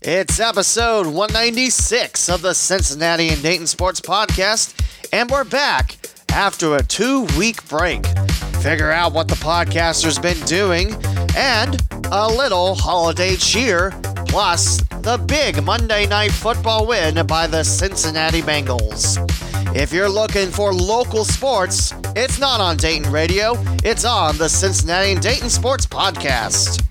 It's episode 196 of the Cincinnati and Dayton Sports Podcast, and we're back after a 2-week break. Figure out what the podcaster's been doing, and a little holiday cheer, plus the big Monday Night Football win by the Cincinnati Bengals. If you're looking for local sports, it's not on Dayton Radio, it's on the Cincinnati and Dayton Sports Podcast.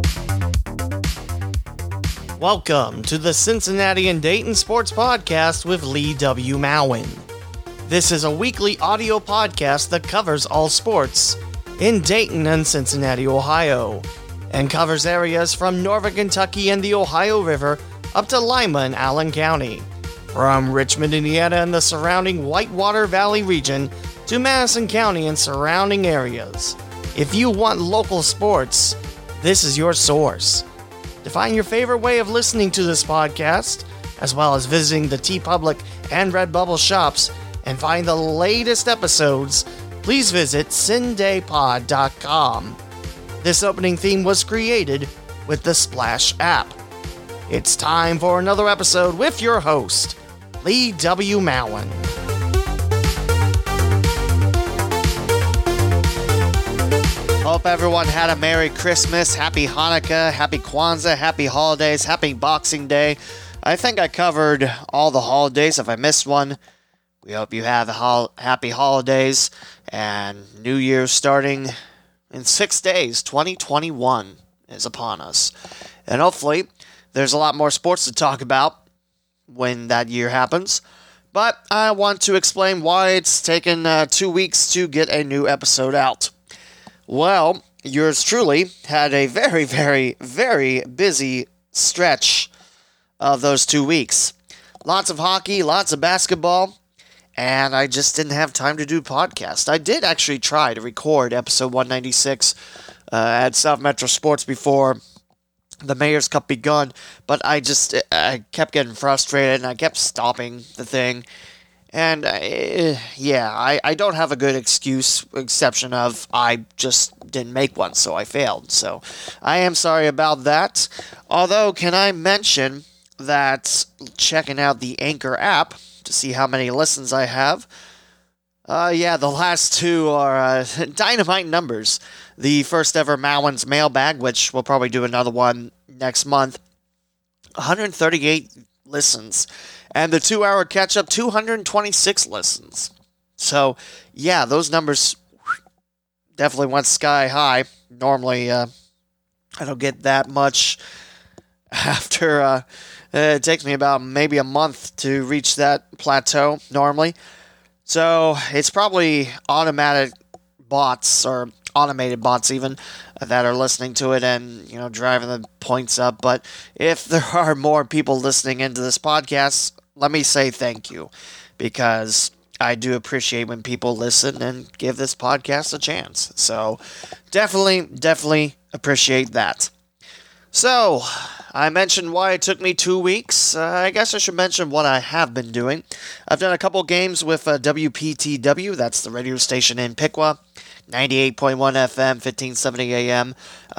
Welcome to the Cincinnati and Dayton Sports Podcast with Lee W. Mowen. This is a weekly audio podcast that covers all sports in Dayton and Cincinnati, Ohio, and covers areas from Northern Kentucky and the Ohio River up to Lima and Allen County, from Richmond, Indiana and the surrounding Whitewater Valley region to Madison County and surrounding areas. If you want local sports, this is your source. To find your favorite way of listening to this podcast, as well as visiting the TeePublic and Redbubble shops and find the latest episodes, please visit cindaypod.com. This opening theme was created with the Splash app. It's time for another episode with your host, Lee W. Mowen. Hope everyone had a Merry Christmas, Happy Hanukkah, Happy Kwanzaa, Happy Holidays, Happy Boxing Day. I think I covered all the holidays. If I missed one, we hope you have happy holidays and New Year's starting in 6 days. 2021 is upon us. And hopefully there's a lot more sports to talk about when that year happens. But I want to explain why it's taken 2 weeks to get a new episode out. Well, yours truly had a very, very, very busy stretch of those 2 weeks. Lots of hockey, lots of basketball, and I just didn't have time to do podcast. I did actually try to record episode 196 at South Metro Sports before the Mayor's Cup begun, but I kept getting frustrated and I kept stopping the thing. And, I don't have a good exception of I just didn't make one, so I failed. So I am sorry about that. Although, can I mention that checking out the Anchor app to see how many listens I have, the last two are dynamite numbers. The first ever Mowen's Mailbag, which we'll probably do another one next month, 138 listens. And the 2-hour catch-up, 226 listens. So, yeah, those numbers definitely went sky high. Normally, I don't get that much after... it takes me about maybe a month to reach that plateau, normally. So, it's probably automatic bots, or automated bots even, that are listening to it and, driving the points up. But if there are more people listening into this podcast, let me say thank you, because I do appreciate when people listen and give this podcast a chance. So definitely appreciate that. So, I mentioned why it took me 2 weeks. I guess I should mention what I have been doing. I've done a couple games with WPTW, that's the radio station in Piqua, 98.1 FM, 1570 AM,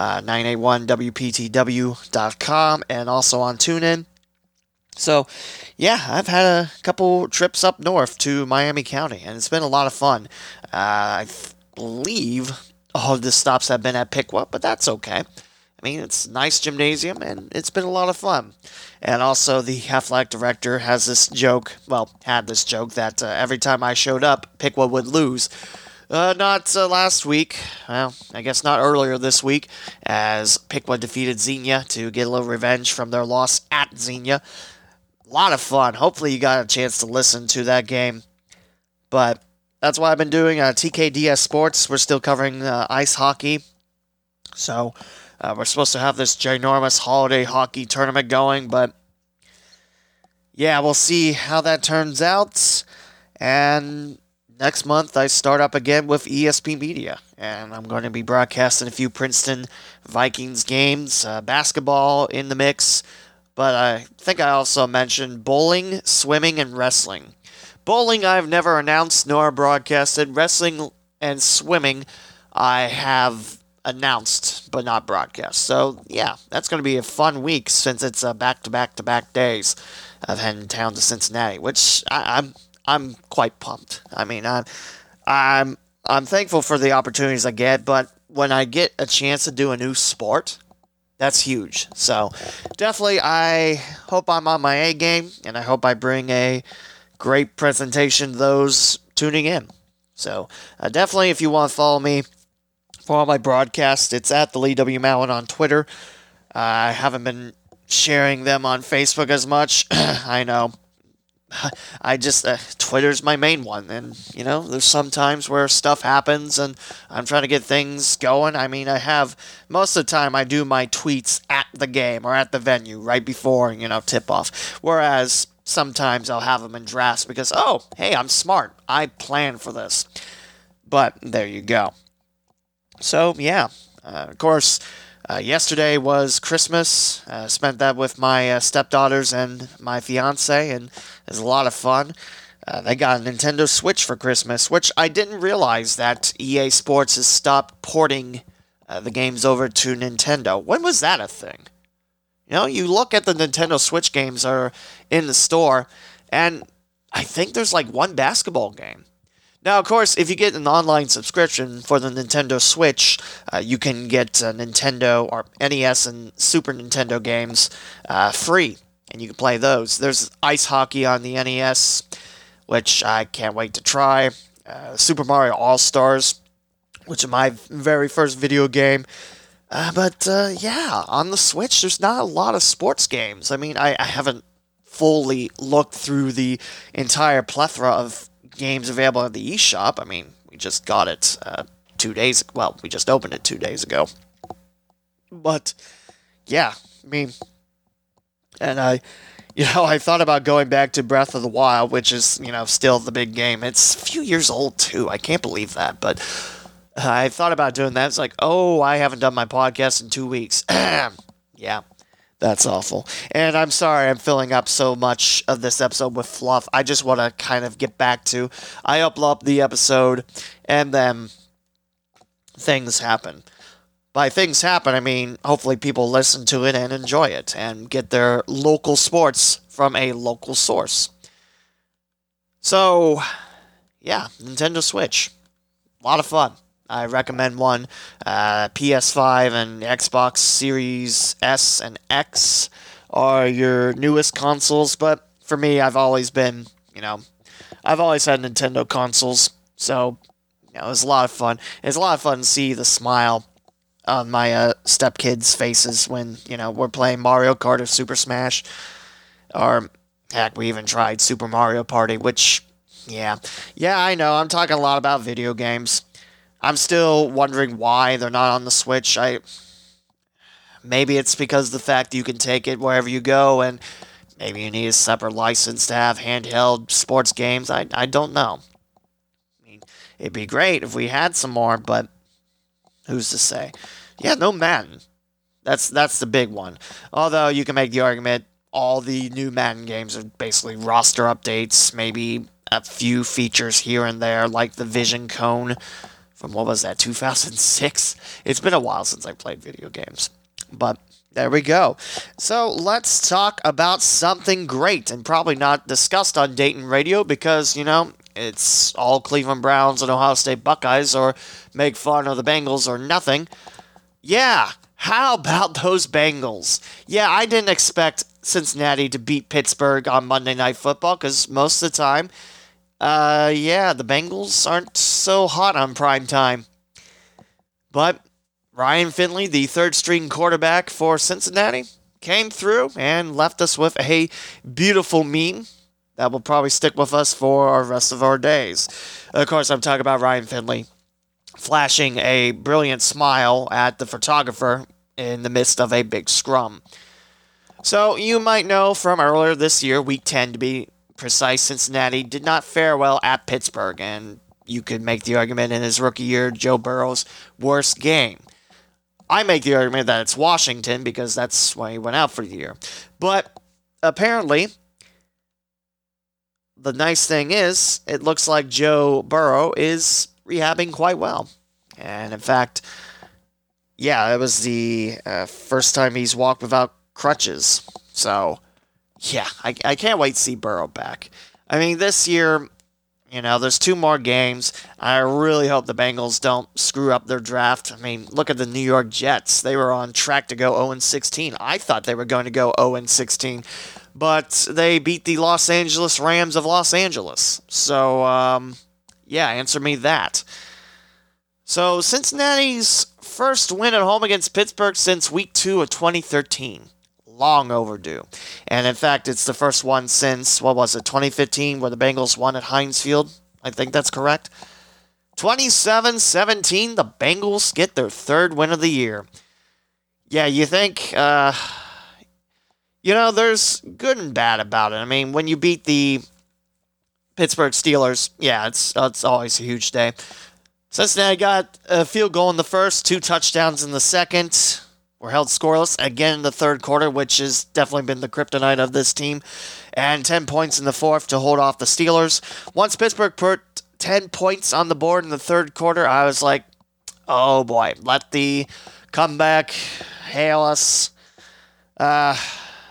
981WPTW.com, and also on TuneIn. So, yeah, I've had a couple trips up north to Miami County, and it's been a lot of fun. I believe all of the stops have been at Piqua, but that's okay. I mean, it's a nice gymnasium, and it's been a lot of fun. And also, the athletic director had this joke that every time I showed up, Piqua would lose. Not last week, well, I guess not earlier this week, as Piqua defeated Xenia to get a little revenge from their loss at Xenia. A lot of fun. Hopefully you got a chance to listen to that game. But that's what I've been doing. TKDS Sports, we're still covering ice hockey. So we're supposed to have this ginormous holiday hockey tournament going. But yeah, we'll see how that turns out. And next month I start up again with ESP Media. And I'm going to be broadcasting a few Princeton Vikings games. Basketball in the mix. But I think I also mentioned bowling, swimming, and wrestling. Bowling I've never announced nor broadcasted. Wrestling and swimming I have announced but not broadcast. So yeah, that's going to be a fun week since it's back-to-back-to-back days of heading down to Cincinnati, which I'm quite pumped. I mean, I'm thankful for the opportunities I get, but when I get a chance to do a new sport, that's huge. So definitely, I hope I'm on my A game, and I hope I bring a great presentation to those tuning in. So definitely, if you want to follow me for all my broadcasts, it's at the Lee W. Mallon on Twitter. I haven't been sharing them on Facebook as much. I know. I just, Twitter's my main one, and, there's some times where stuff happens, and I'm trying to get things going. I mean, most of the time, I do my tweets at the game, or at the venue, right before, tip-off, whereas sometimes I'll have them in drafts, because, oh, hey, I'm smart, I plan for this, but there you go. So, yeah, of course, yesterday was Christmas. Spent that with my stepdaughters and my fiance, and it was a lot of fun. They got a Nintendo Switch for Christmas, which I didn't realize that EA Sports has stopped porting the games over to Nintendo. When was that a thing? You look at the Nintendo Switch games are in the store, and I think there's like one basketball game. Now, of course, if you get an online subscription for the Nintendo Switch, you can get Nintendo or NES and Super Nintendo games free, and you can play those. There's ice hockey on the NES, which I can't wait to try. Super Mario All-Stars, which is my very first video game. But yeah, on the Switch, there's not a lot of sports games. I mean, I haven't fully looked through the entire plethora of games available at the eShop. I mean, we just got it 2 days. Well, we just opened it 2 days ago. But yeah, I mean, and I thought about going back to Breath of the Wild, which is still the big game. It's a few years old too. I can't believe that, but I thought about doing that. It's like, oh, I haven't done my podcast in 2 weeks. Yeah. That's awful. And I'm sorry I'm filling up so much of this episode with fluff. I just want to kind of get back to, I upload the episode, and then things happen. By things happen, I mean, hopefully people listen to it and enjoy it, and get their local sports from a local source. So, yeah, Nintendo Switch. A lot of fun. I recommend one. PS5 and Xbox Series S and X are your newest consoles, but for me, I've always had Nintendo consoles, so it was a lot of fun. It's a lot of fun to see the smile on my stepkids' faces when, we're playing Mario Kart or Super Smash, or heck, we even tried Super Mario Party, which, yeah, I know, I'm talking a lot about video games. I'm still wondering why they're not on the Switch. Maybe it's because of the fact you can take it wherever you go, and maybe you need a separate license to have handheld sports games. I don't know. I mean, it'd be great if we had some more, but who's to say? Yeah, no Madden. That's the big one. Although you can make the argument all the new Madden games are basically roster updates, maybe a few features here and there, like the Vision Cone from, 2006? It's been a while since I played video games. But there we go. So let's talk about something great and probably not discussed on Dayton Radio because, it's all Cleveland Browns and Ohio State Buckeyes, or make fun of the Bengals or nothing. Yeah, how about those Bengals? Yeah, I didn't expect Cincinnati to beat Pittsburgh on Monday Night Football because most of the time, the Bengals aren't so hot on prime time. But Ryan Finley, the third-string quarterback for Cincinnati, came through and left us with a beautiful meme that will probably stick with us for the rest of our days. Of course, I'm talking about Ryan Finley flashing a brilliant smile at the photographer in the midst of a big scrum. So, you might know from earlier this year, Week 10 to be precise, Cincinnati did not fare well at Pittsburgh, and you could make the argument in his rookie year, Joe Burrow's worst game. I make the argument that it's Washington because that's why he went out for the year. But apparently, the nice thing is, it looks like Joe Burrow is rehabbing quite well. And in fact, Yeah, it was the first time he's walked without crutches. So, yeah, I can't wait to see Burrow back. I mean, this year, there's two more games. I really hope the Bengals don't screw up their draft. I mean, look at the New York Jets. They were on track to go 0-16. I thought they were going to go 0-16, but they beat the Los Angeles Rams of Los Angeles. So, yeah, answer me that. So, Cincinnati's first win at home against Pittsburgh since week 2 of 2013. Long overdue. And in fact, it's the first one since, 2015, where the Bengals won at Heinz Field? I think that's correct. 27-17, the Bengals get their third win of the year. Yeah, you think, there's good and bad about it. I mean, when you beat the Pittsburgh Steelers, yeah, it's always a huge day. Cincinnati got a field goal in the first, 2 touchdowns in the second. Were held scoreless again in the third quarter, which has definitely been the kryptonite of this team. And 10 points in the fourth to hold off the Steelers. Once Pittsburgh put 10 points on the board in the third quarter, I was like, oh boy, let the comeback hail us. Yeah.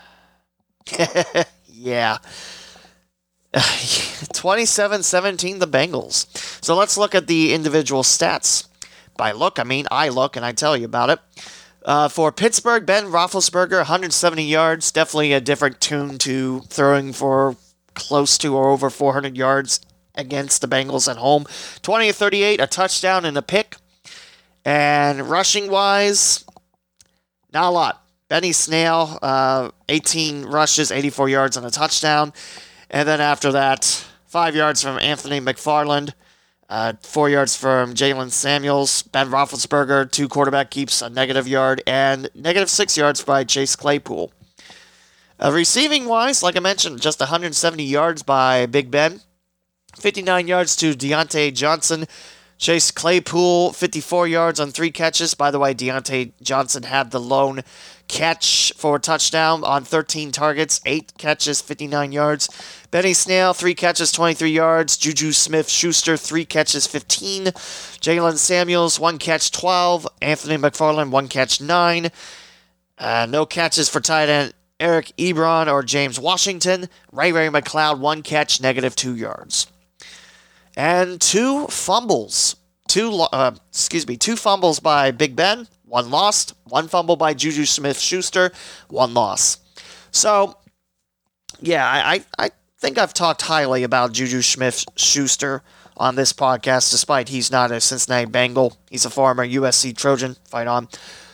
27-17, the Bengals. So let's look at the individual stats. By look, I mean I look and I tell you about it. For Pittsburgh, Ben Roethlisberger, 170 yards. Definitely a different tune to throwing for close to or over 400 yards against the Bengals at home. 20-38, a touchdown and a pick. And rushing-wise, not a lot. Benny Snell, 18 rushes, 84 yards and a touchdown. And then after that, 5 yards from Anthony McFarland. 4 yards from Jalen Samuels. Ben Roethlisberger, 2 quarterback keeps, a negative yard, and negative 6 yards by Chase Claypool. Receiving-wise, like I mentioned, just 170 yards by Big Ben. 59 yards to Deontay Johnson. Chase Claypool, 54 yards on 3 catches. By the way, Deontay Johnson had the lone catch for a touchdown on 13 targets, 8 catches, 59 yards. Benny Snell, 3 catches, 23 yards. Juju Smith-Schuster, 3 catches, 15. Jalen Samuels, 1 catch, 12. Anthony McFarland, 1 catch, 9. No catches for tight end Eric Ebron or James Washington. Ray McCloud, 1 catch, negative 2 yards. And 2 fumbles. 2 fumbles by Big Ben, 1 lost. 1 fumble by Juju Smith-Schuster, 1 loss. So, yeah, I think I've talked highly about Juju Smith-Schuster on this podcast, despite he's not a Cincinnati Bengal. He's a former USC Trojan. Fight on.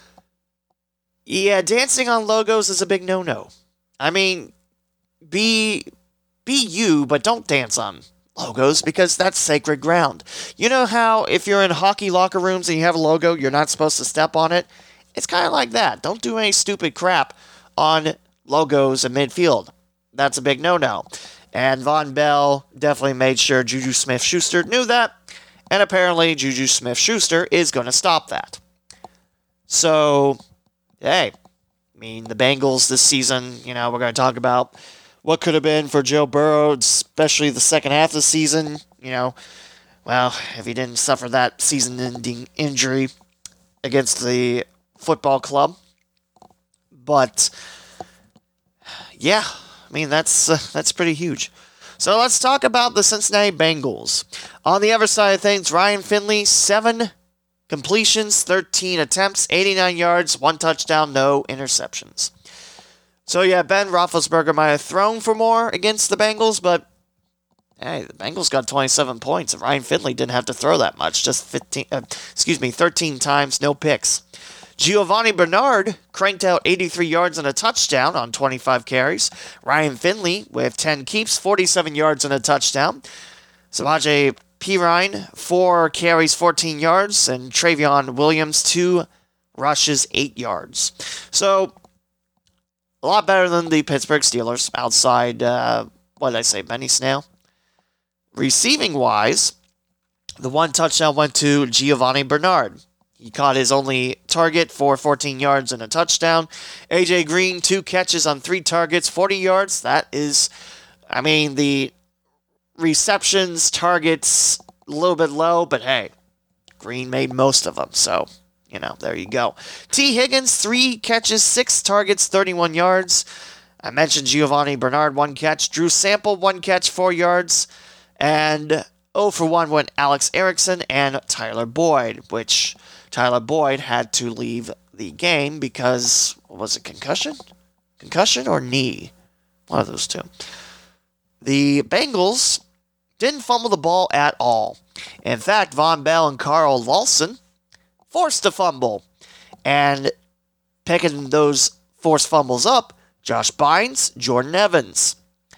Yeah, dancing on logos is a big no-no. I mean, be you, but don't dance on logos, because that's sacred ground. You know how if you're in hockey locker rooms and you have a logo, you're not supposed to step on it? It's kind of like that. Don't do any stupid crap on logos in midfield. That's a big no-no. And Von Bell definitely made sure Juju Smith-Schuster knew that, and apparently Juju Smith-Schuster is going to stop that. So, hey, I mean, the Bengals this season, we're going to talk about what could have been for Joe Burrow, especially the second half of the season. Well, if he didn't suffer that season-ending injury against the football club. But, yeah, I mean, that's pretty huge. So let's talk about the Cincinnati Bengals. On the other side of things, Ryan Finley, 7 completions, 13 attempts, 89 yards, 1 touchdown, no interceptions. So yeah, Ben Roethlisberger might have thrown for more against the Bengals, but hey, the Bengals got 27 points, and Ryan Finley didn't have to throw that much, just 13 times, no picks. Giovanni Bernard cranked out 83 yards and a touchdown on 25 carries. Ryan Finley with 10 keeps, 47 yards and a touchdown. Samaje Perine, 4 carries, 14 yards, and Travion Williams, 2 rushes, 8 yards. So, a lot better than the Pittsburgh Steelers outside, Benny Snell. Receiving-wise, the 1 touchdown went to Giovanni Bernard. He caught his only target for 14 yards and a touchdown. A.J. Green, 2 catches on 3 targets, 40 yards. That is, the receptions, targets, a little bit low, but hey, Green made most of them. So, there you go. T. Higgins, 3 catches, 6 targets, 31 yards. I mentioned Giovanni Bernard, 1 catch. Drew Sample, 1 catch, 4 yards. And 0 for 1 went Alex Erickson and Tyler Boyd, which Tyler Boyd had to leave the game because, was it concussion? Concussion or knee? One of those two. The Bengals didn't fumble the ball at all. In fact, Von Bell and Carl Lawson forced a fumble. And picking those forced fumbles up, Josh Bynes, Jordan Evans.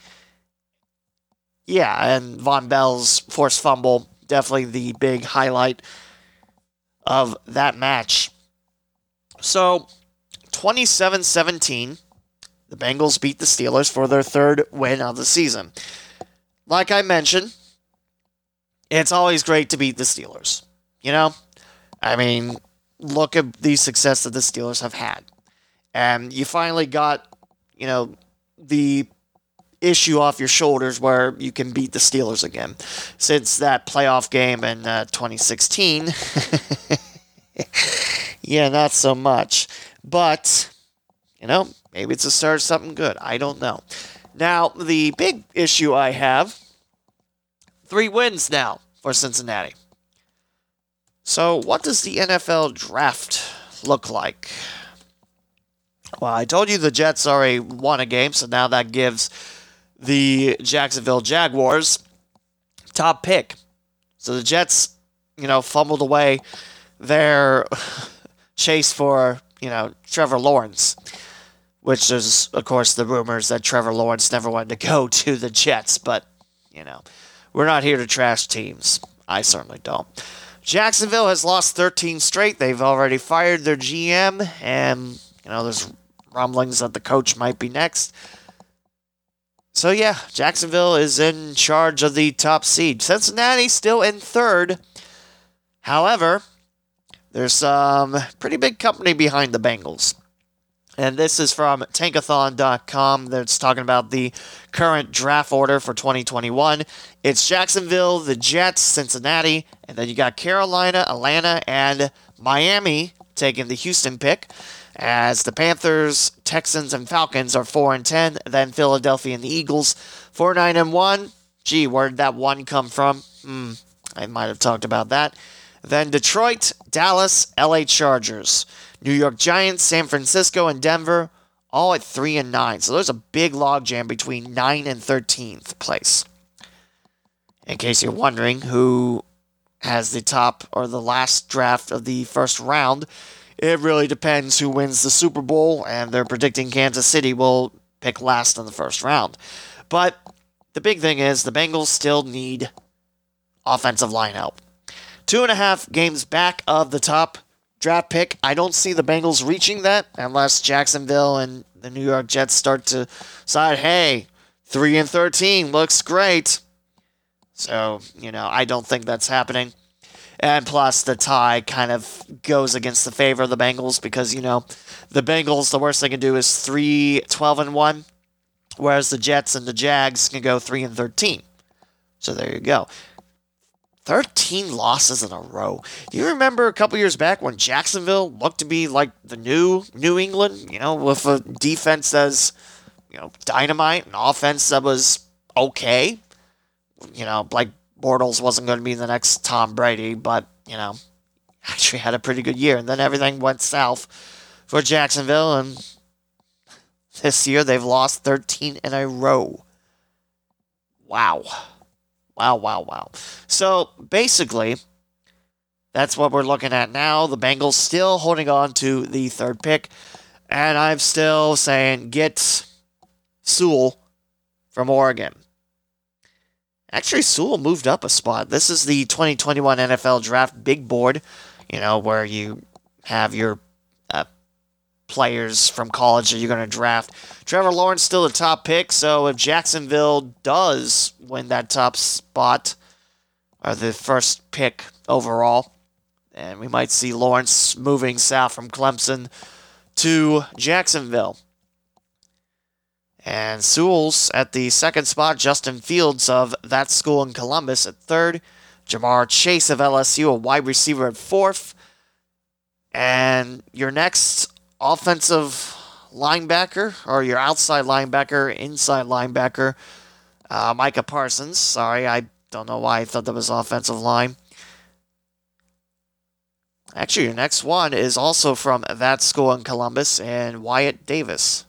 Yeah, and Von Bell's forced fumble, definitely the big highlight of that match. So, 27-17, the Bengals beat the Steelers for their 3rd win of the season. Like I mentioned, it's always great to beat the Steelers. I mean, look at the success that the Steelers have had. And you finally got, the issue off your shoulders where you can beat the Steelers again. Since that playoff game in 2016, yeah, not so much. But, maybe it's a start of something good. I don't know. Now, the big issue I have, 3 wins now for Cincinnati. So, what does the NFL draft look like? Well, I told you the Jets already won a game, so now that gives the Jacksonville Jaguars top pick. So the Jets, fumbled away their chase for, Trevor Lawrence, which there's, of course, the rumors that Trevor Lawrence never wanted to go to the Jets, but, we're not here to trash teams. I certainly don't. Jacksonville has lost 13 straight. They've already fired their GM, and, there's rumblings that the coach might be next. So, yeah, Jacksonville is in charge of the top seed. Cincinnati still in 3rd. However, there's some pretty big company behind the Bengals. And this is from Tankathon.com. That's talking about the current draft order for 2021. It's Jacksonville, the Jets, Cincinnati, and then you got Carolina, Atlanta, and Miami taking the Houston pick. As the Panthers, Texans, and Falcons are 4-10, then Philadelphia and the Eagles 4-9-1. Gee, where did that 1 come from? I might have talked about that. Then Detroit, Dallas, LA Chargers, New York Giants, San Francisco, and Denver, all at 3-9. So there's a big logjam between 9 and 13th place. In case you're wondering who has the top or the last draft of the first round, it really depends who wins the Super Bowl, and they're predicting Kansas City will pick last in the first round. But the big thing is the Bengals still need offensive line help. 2.5 games back of the top draft pick. I don't see the Bengals reaching that unless Jacksonville and the New York Jets start to decide, hey, 3-13 looks great. So, I don't think that's happening. And plus, the tie kind of goes against the favor of the Bengals because, the Bengals, the worst they can do is 3-12-1, whereas the Jets and the Jags can go 3-13. So there you go. 13 losses in a row. Do you remember a couple years back when Jacksonville looked to be like the New England, with a defense that's, dynamite, an offense that was okay? Like Bortles wasn't going to be the next Tom Brady, but, actually had a pretty good year. And then everything went south for Jacksonville, and this year they've lost 13 in a row. Wow. Wow. So, basically, that's what we're looking at now. The Bengals still holding on to the 3rd pick, and I'm still saying get Sewell from Oregon. Actually, Sewell moved up a spot. This is the 2021 NFL Draft Big Board, where you have your players from college that you're going to draft. Trevor Lawrence still the top pick, so if Jacksonville does win that top spot, or the first pick overall, and we might see Lawrence moving south from Clemson to Jacksonville. And Sewell's at the 2nd spot, Justin Fields of that school in Columbus at 3rd, Jamar Chase of LSU, a wide receiver at 4th, And your next offensive linebacker, or your outside linebacker, inside linebacker, Micah Parsons. Sorry, I don't know why I thought that was offensive line. Actually, your next one is also from that school in Columbus, and Wyatt Davis.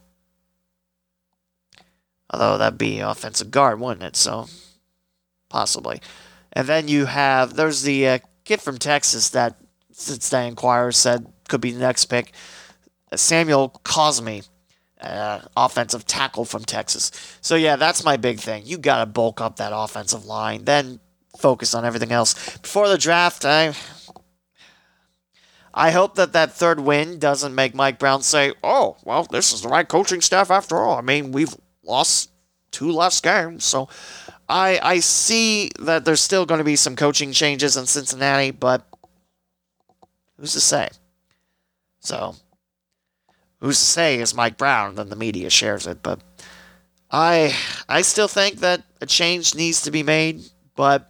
Although that'd be offensive guard, wouldn't it? So, possibly. And then there's the kid from Texas that Cincinnati Enquirer said could be the next pick, Samuel Cosme, offensive tackle from Texas. So, yeah, that's my big thing. You got to bulk up that offensive line, then focus on everything else. Before the draft, I hope that third win doesn't make Mike Brown say, oh, well, this is the right coaching staff after all. I mean, we've lost 2 last games, so I see that there's still going to be some coaching changes in Cincinnati, but who's to say? So, who's to say is Mike Brown, then the media shares it, but I still think that a change needs to be made, but,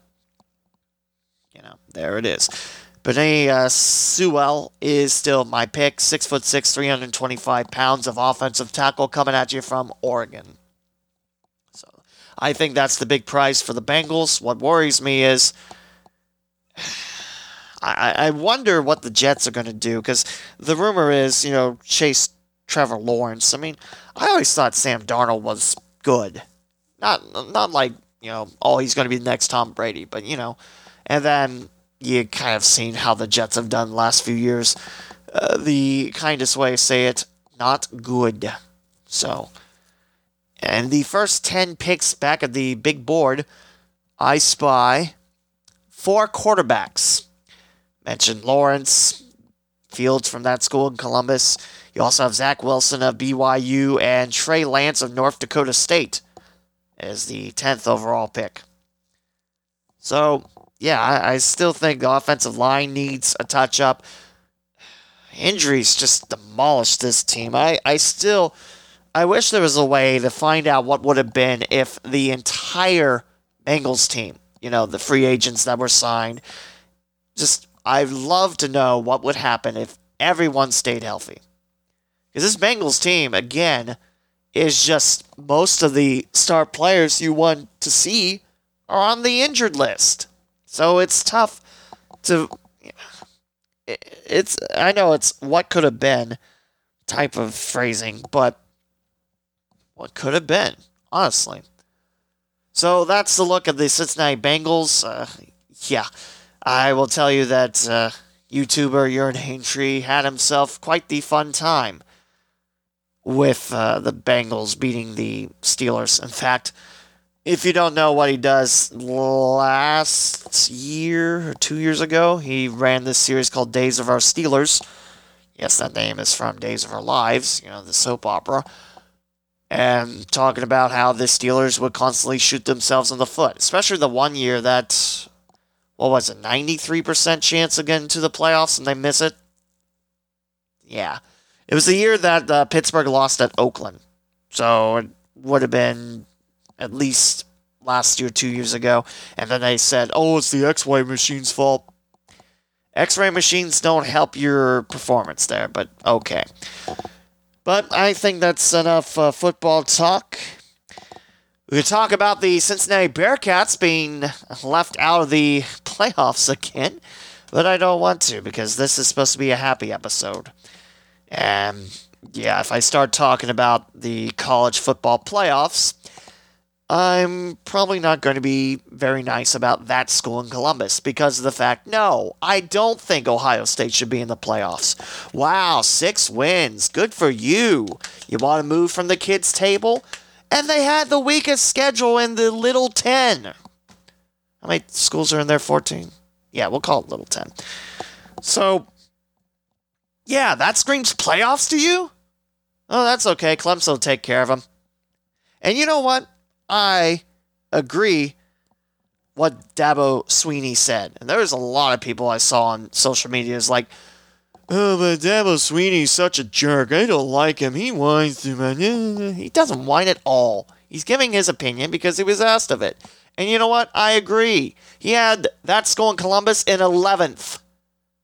there it is. Penei Sewell is still my pick. 6'6", 325 pounds of offensive tackle coming at you from Oregon. So I think that's the big prize for the Bengals. What worries me is I wonder what the Jets are going to do, because the rumor is, chase Trevor Lawrence. I mean, I always thought Sam Darnold was good. Not like, oh, he's going to be the next Tom Brady, but, and then you kind of seen how the Jets have done the last few years. The kindest way to say it, not good. So, and the first 10 picks back at the big board, I spy 4 quarterbacks. Mentioned Lawrence, Fields from that school in Columbus. You also have Zach Wilson of BYU and Trey Lance of North Dakota State as the 10th overall pick. So, yeah, I still think the offensive line needs a touch-up. Injuries just demolished this team. I wish there was a way to find out what would have been if the entire Bengals team, the free agents that were signed, I'd love to know what would happen if everyone stayed healthy. Because this Bengals team, again, is just most of the star players you want to see are on the injured list. So it's tough to. I know it's what could have been type of phrasing, but what could have been, honestly. So that's the look of the Cincinnati Bengals. Yeah, I will tell you that YouTuber Urine Haintree had himself quite the fun time with the Bengals beating the Steelers. In fact, if you don't know what he does, last year or 2 years ago, he ran this series called Days of Our Steelers. Yes, that name is from Days of Our Lives, the soap opera. And talking about how the Steelers would constantly shoot themselves in the foot. Especially the one year that, 93% chance of getting to the playoffs and they miss it? Yeah. It was the year that Pittsburgh lost at Oakland. So it would have been at least last year, 2 years ago. And then they said, oh, it's the X-ray machine's fault. X-ray machines don't help your performance there, but okay. But I think that's enough football talk. We could talk about the Cincinnati Bearcats being left out of the playoffs again, but I don't want to because this is supposed to be a happy episode. And yeah, if I start talking about the college football playoffs, I'm probably not going to be very nice about that school in Columbus because of the fact, no, I don't think Ohio State should be in the playoffs. Wow, 6 wins. Good for you. You want to move from the kids' table? And they had the weakest schedule in the Little 10. How many schools are in there? 14? Yeah, we'll call it Little 10. So, yeah, that screams playoffs to you? Oh, that's okay. Clemson will take care of them. And you know what? I agree what Dabo Sweeney said. And there's a lot of people I saw on social media is like, oh, but Dabo Sweeney's such a jerk. I don't like him. He whines too much. He doesn't whine at all. He's giving his opinion because he was asked of it. And you know what? I agree. He had that school in Columbus in 11th.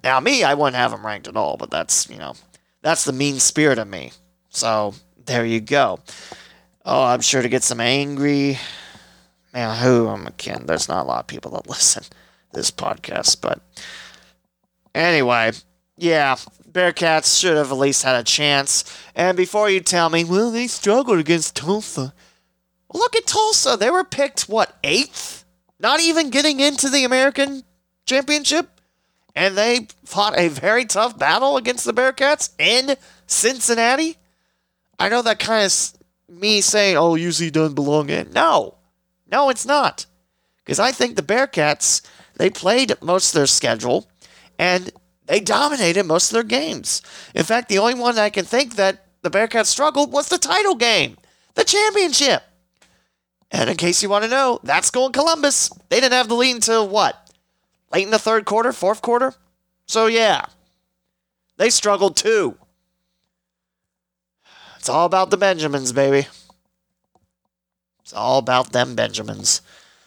Now, me, I wouldn't have them ranked at all, but that's the mean spirit of me. So, there you go. Oh, I'm sure to get some angry. Man, again, there's not a lot of people that listen to this podcast, but anyway, yeah, Bearcats should have at least had a chance. And before you tell me, well, they struggled against Tulsa. Look at Tulsa. They were picked, what, 8th? Not even getting into the American Championship? And they fought a very tough battle against the Bearcats in Cincinnati? I know that kind of me saying, oh, UC doesn't belong in. No, it's not. Because I think the Bearcats, they played most of their schedule, and they dominated most of their games. In fact, the only one I can think that the Bearcats struggled was the title game, the championship. And in case you want to know, that's going Columbus. They didn't have the lead until what? Late in the third quarter, fourth quarter? So yeah, they struggled too. It's all about the Benjamins, baby. It's all about them Benjamins.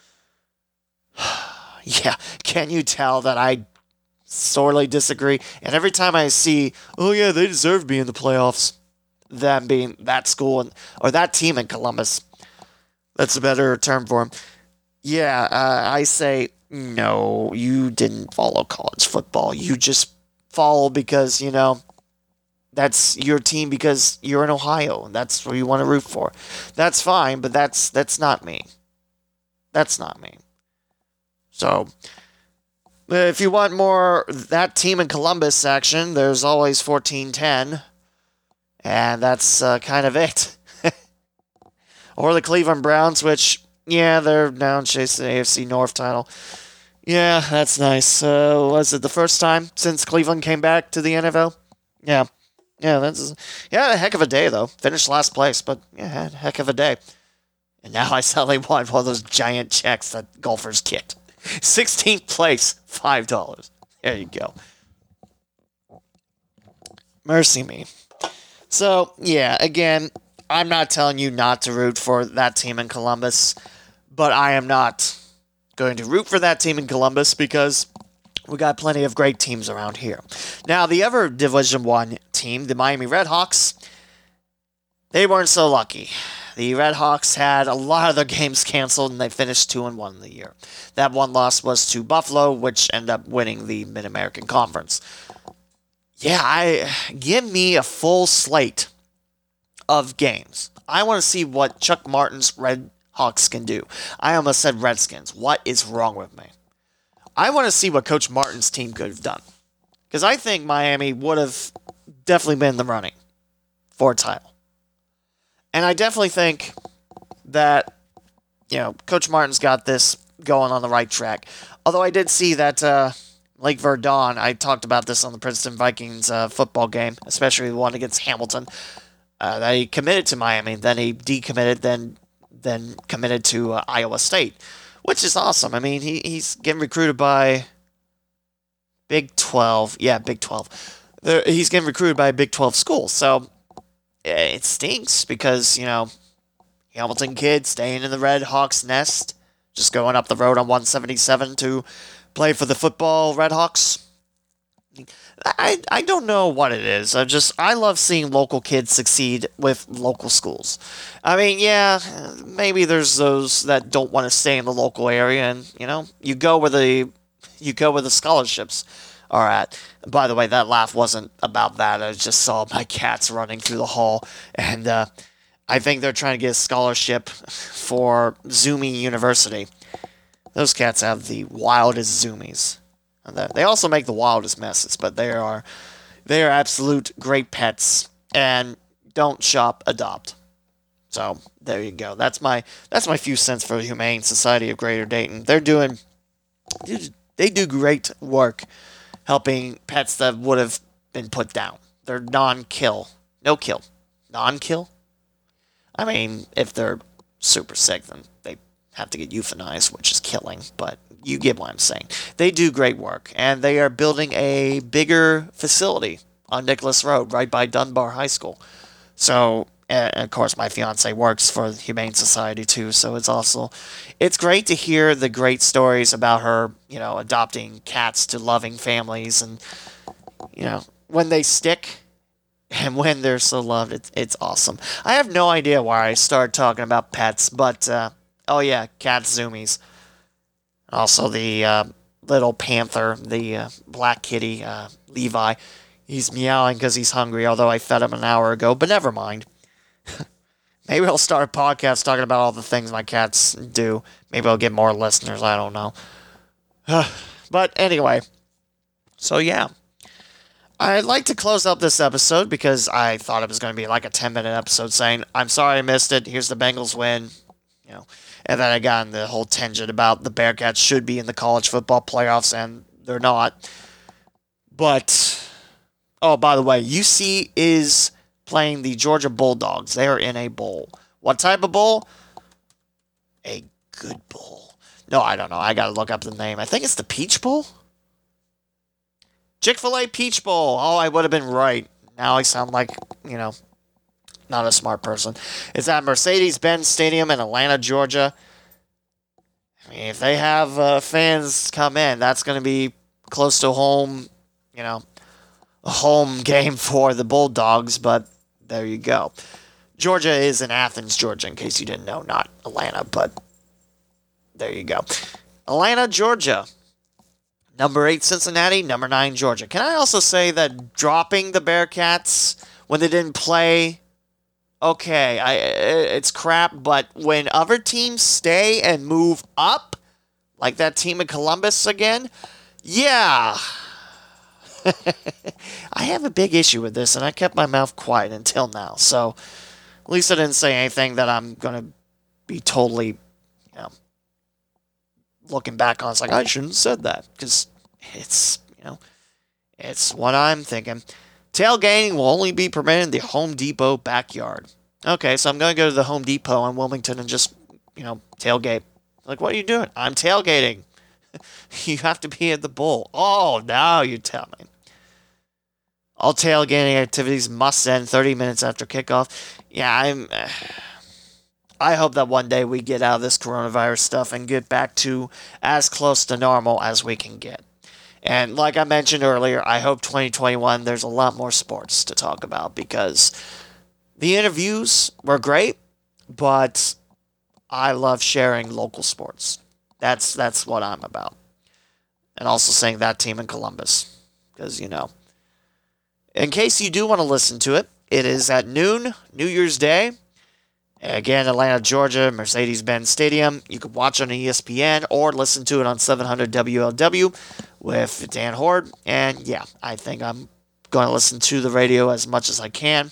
Yeah, can you tell that I sorely disagree? And every time I see, oh yeah, they deserve to be in the playoffs, them being that school or that team in Columbus, that's a better term for them. Yeah, I say, no, you didn't follow college football. You just follow because, that's your team because you're in Ohio and that's what you want to root for. That's fine, but that's not me. That's not me. So, if you want more that team in Columbus action, there's always 14-10. And that's kind of it. Or the Cleveland Browns, which, yeah, they're now chasing the AFC North title. Yeah, that's nice. Was it the first time since Cleveland came back to the NFL? Yeah. Yeah, a heck of a day, though. Finished last place, but yeah, a heck of a day. And now I suddenly want one of those giant checks that golfers get. 16th place, $5. There you go. Mercy me. So, yeah, again, I'm not telling you not to root for that team in Columbus, but I am not going to root for that team in Columbus because we got plenty of great teams around here. Now, the other Division I team, the Miami Redhawks, they weren't so lucky. The Redhawks had a lot of their games canceled, and they finished 2-1 in the year. That one loss was to Buffalo, which ended up winning the Mid-American Conference. Yeah, give me a full slate of games. I want to see what Chuck Martin's Redhawks can do. I almost said Redskins. What is wrong with me? I want to see what Coach Martin's team could have done. Because I think Miami would have definitely been in the running for a title. And I definitely think that, Coach Martin's got this going on the right track. Although I did see that Lake Verdon, I talked about this on the Princeton Vikings football game, especially the one against Hamilton, that he committed to Miami, then he decommitted, then committed to Iowa State, which is awesome. I mean, he's getting recruited by Big 12. Yeah, Big 12. He's getting recruited by a Big 12 school, so it stinks because, Hamilton kid staying in the Red Hawks nest, just going up the road on 177 to play for the football Red Hawks. I don't know what it is. I love seeing local kids succeed with local schools. I mean, yeah, maybe there's those that don't want to stay in the local area, and you go where the scholarships are at. By the way, that laugh wasn't about that. I just saw my cats running through the hall, and I think they're trying to get a scholarship for Zoomy University. Those cats have the wildest zoomies. They also make the wildest messes, but they are absolute great pets, and don't shop, adopt. So there you go. That's my few cents for the Humane Society of Greater Dayton. They do great work helping pets that would have been put down. They're non-kill. No kill. Non-kill? I mean, if they're super sick, then they have to get euthanized, which is killing, but you get what I'm saying. They do great work, and they are building a bigger facility on Nicholas Road, right by Dunbar High School. So, And of course, my fiance works for the Humane Society too, so it's great to hear the great stories about her, adopting cats to loving families, and when they stick and when they're so loved, it's awesome. I have no idea why I started talking about pets, but oh yeah, cat zoomies. Also the little panther, the black kitty, Levi. He's meowing because he's hungry, although I fed him an hour ago, but never mind. Maybe I'll start a podcast talking about all the things my cats do. Maybe I'll get more listeners, I don't know. But anyway, so yeah. I'd like to close up this episode because I thought it was going to be like a 10-minute episode saying, I'm sorry I missed it, here's the Bengals win, And then I got in the whole tangent about the Bearcats should be in the college football playoffs, and they're not. But, oh, by the way, UC is playing the Georgia Bulldogs. They are in a bowl. What type of bowl? A good bowl. No, I don't know. I got to look up the name. I think it's the Peach Bowl? Chick-fil-A Peach Bowl. Oh, I would have been right. Now I sound like, not a smart person. It's at Mercedes-Benz Stadium in Atlanta, Georgia. I mean, if they have fans come in, that's going to be close to home, a home game for the Bulldogs, but there you go. Georgia is in Athens, Georgia, in case you didn't know, not Atlanta, but there you go. Atlanta, Georgia. Number 8, Cincinnati. Number 9, Georgia. Can I also say that dropping the Bearcats when they didn't play, okay, it's crap, but when other teams stay and move up, like that team in Columbus again, yeah. I have a big issue with this, and I kept my mouth quiet until now, so at least I didn't say anything that I'm going to be totally, looking back on, it's like, I shouldn't have said that, because it's, it's what I'm thinking. Tailgating will only be permitted in the Home Depot backyard. Okay, so I'm going to go to the Home Depot in Wilmington and just, tailgate. Like, what are you doing? I'm tailgating. You have to be at the bowl. Oh, now you tell me. All tailgating activities must end 30 minutes after kickoff. Yeah, I hope that one day we get out of this coronavirus stuff and get back to as close to normal as we can get. And like I mentioned earlier, I hope 2021 there's a lot more sports to talk about because the interviews were great, but I love sharing local sports. That's what I'm about. And also saying that team in Columbus because, in case you do want to listen to it, it is at noon, New Year's Day. Again, Atlanta, Georgia, Mercedes-Benz Stadium. You can watch on ESPN or listen to it on 700 WLW with Dan Horde. And yeah, I think I'm going to listen to the radio as much as I can.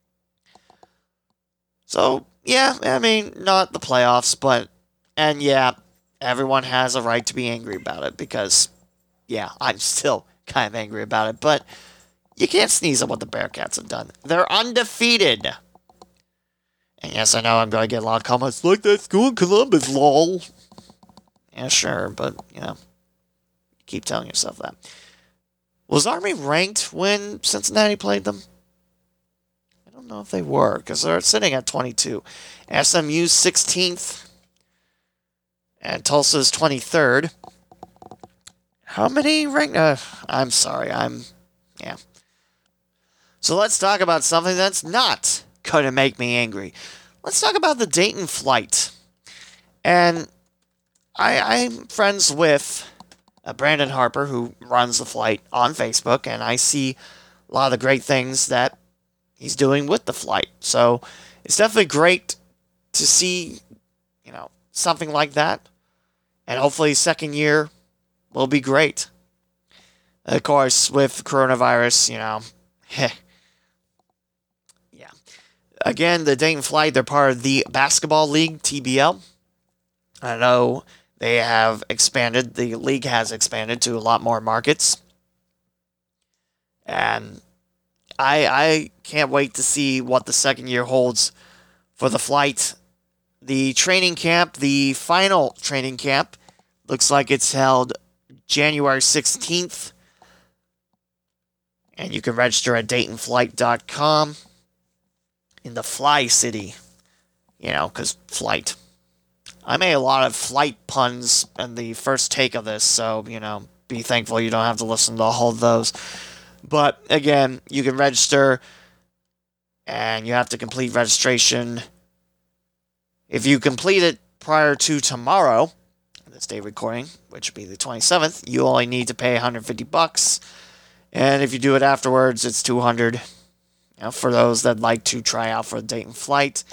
So, yeah, I mean, not the playoffs, but, and yeah, everyone has a right to be angry about it because, yeah, I'm still kind of angry about it. But you can't sneeze at what the Bearcats have done. They're undefeated. And yes, I know I'm going to get a lot of comments like that school in Columbus, lol. Yeah, sure, but, keep telling yourself that. Was Army ranked when Cincinnati played them? I don't know if they were, because they're sitting at 22. SMU's 16th, and Tulsa's 23rd. How many ranked? I'm sorry, yeah. So let's talk about something that's not going to make me angry. Let's talk about the Dayton flight. And I'm friends with Brandon Harper, who runs the flight on Facebook, and I see a lot of the great things that he's doing with the flight. So it's definitely great to see, something like that. And hopefully second year will be great. Of course, with coronavirus, Again, the Dayton Flight, they're part of the Basketball League, TBL. I know they have expanded, the league has expanded to a lot more markets. And I can't wait to see what the second year holds for the flight. The training camp, the final training camp, looks like it's held January 16th. And you can register at DaytonFlight.com. in the Fly City. Because flight. I made a lot of flight puns in the first take of this, so, be thankful you don't have to listen to all of those. But, again, you can register, and you have to complete registration. If you complete it prior to tomorrow, this day recording, which would be the 27th, you only need to pay $150. And if you do it afterwards, it's $200. For those that like to try out for a Dayton flight.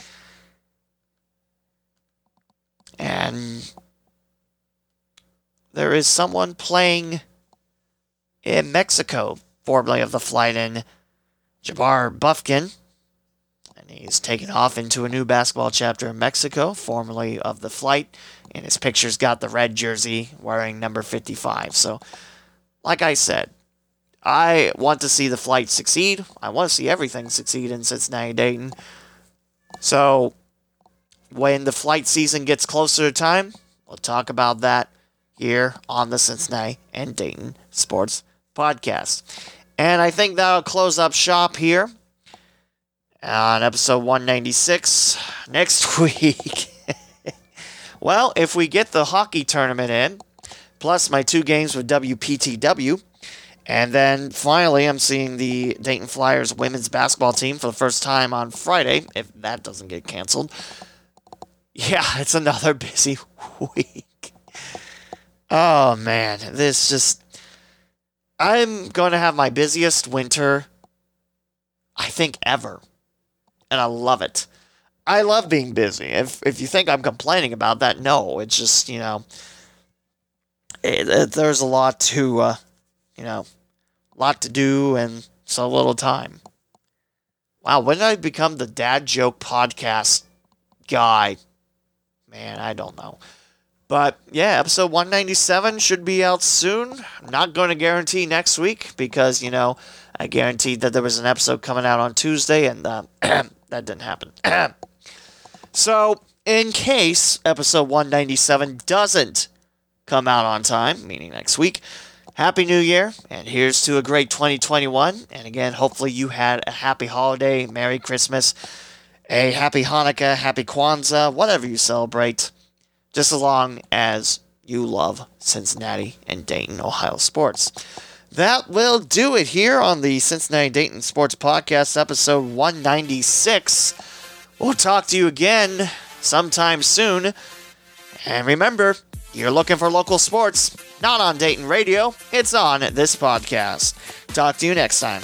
And there is someone playing in Mexico, formerly of the flight in Jabbar Bufkin. And he's taken off into a new basketball chapter in Mexico, formerly of the flight. And his picture's got the red jersey wearing number 55. So, like I said, I want to see the flight succeed. I want to see everything succeed in Cincinnati Dayton. So, when the flight season gets closer to time, we'll talk about that here on the Cincinnati and Dayton Sports Podcast. And I think that'll close up shop here on episode 196 next week. Well, if we get the hockey tournament in, plus my 2 games with WPTW, and then finally I'm seeing the Dayton Flyers women's basketball team for the first time on Friday, if that doesn't get canceled. Yeah, it's another busy week. Oh, man. I'm going to have my busiest winter, I think, ever. And I love it. I love being busy. If you think I'm complaining about that, no. It's just, there's a lot to, lot to do and so little time. Wow, when did I become the dad joke podcast guy? Man, I don't know. But, yeah, episode 197 should be out soon. I'm not going to guarantee next week because, I guaranteed that there was an episode coming out on Tuesday, and that didn't happen. So, in case episode 197 doesn't come out on time, meaning next week, Happy New Year, and here's to a great 2021. And again, hopefully you had a happy holiday, Merry Christmas, a happy Hanukkah, happy Kwanzaa, whatever you celebrate, just as long as you love Cincinnati and Dayton, Ohio sports. That will do it here on the Cincinnati Dayton Sports Podcast, episode 196. We'll talk to you again sometime soon. And remember, you're looking for local sports, not on Dayton Radio, it's on this podcast. Talk to you next time.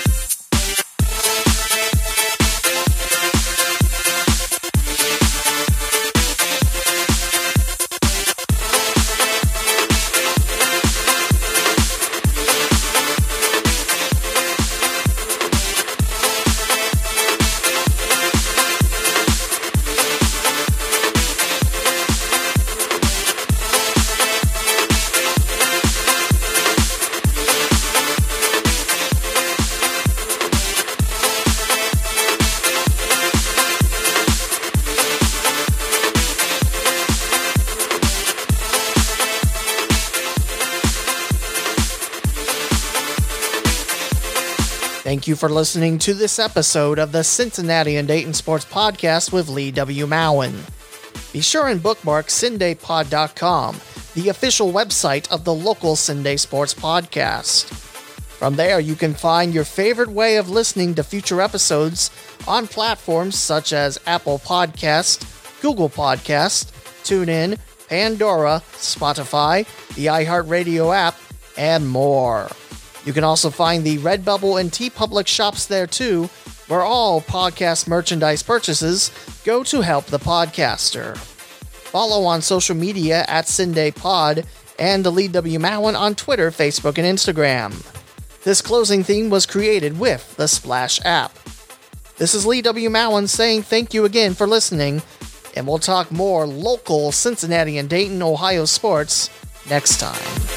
Thank you for listening to this episode of the Cincinnati and Dayton Sports Podcast with Lee W. Mowen. Be sure and bookmark CindayPod.com, the official website of the local Cinday Sports Podcast. From there, you can find your favorite way of listening to future episodes on platforms such as Apple Podcast, Google Podcast, TuneIn, Pandora, Spotify, the iHeartRadio app, and more. You can also find the Redbubble and TeePublic shops there too, where all podcast merchandise purchases go to help the podcaster. Follow on social media at CindayPod and Lee W. Mowen on Twitter, Facebook, and Instagram. This closing theme was created with the Splash app. This is Lee W. Mowen saying thank you again for listening, and we'll talk more local Cincinnati and Dayton, Ohio sports next time.